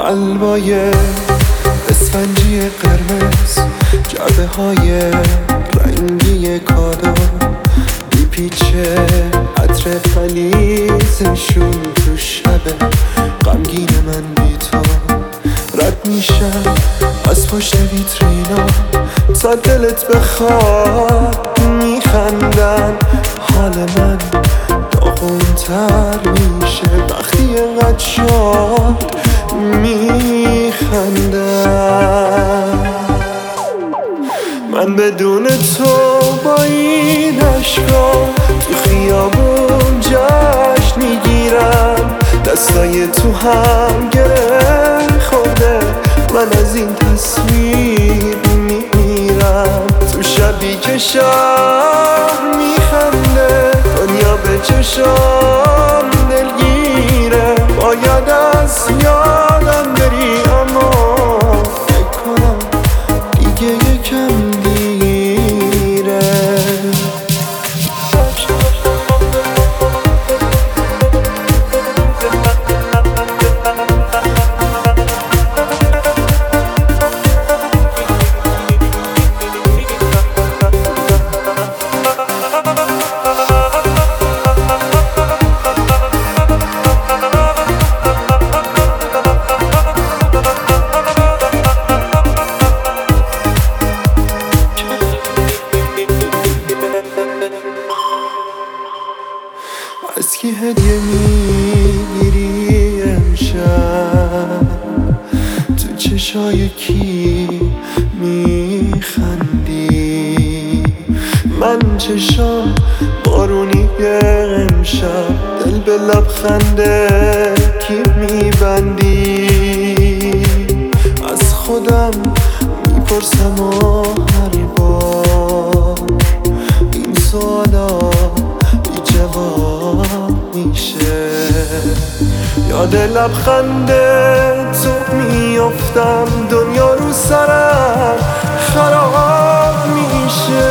قلبای اسفنجی قرمز، جعبه های رنگی کادو، بیپیچه عطر غلیظشون تو شب غمگین من بی تو. رد میشم از پشت ویترینا تا دلت بخواد، میخندن حال من داغون‌تر میشه وقتی اینقدر شاد میخندن. من بدون تو با این عشقا تو خیابون جشن میگیرم، دستای تو هم گره خورده، من از این تصویر میمیرم. تو شبی که شهر میخنده دنیا به چشام دلگیره، باید از یادم بری اما فکر کنم دیگه یکم دیره. از کی هدیه میگیری امشب؟ تو چشای کی میخندی؟ من چشام بارونی امشب، دل به لبخنده کی میبندی؟ از خودم میپرسم و هر بار این سوالا جواب میشه. یاد لبخنده تو میافتم، دنیا رو سرم خراب میشه.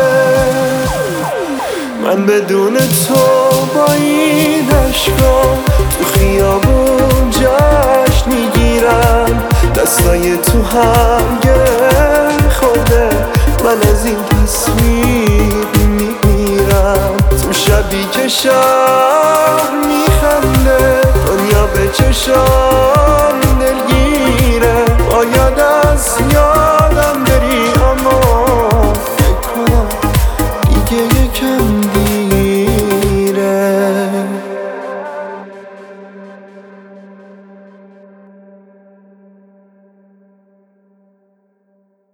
من بدون تو با این عشقا تو خیابون جشن میگیرم، دستای تو هم گره خورده، من از این تصویر میمیرم. تو شبی که شب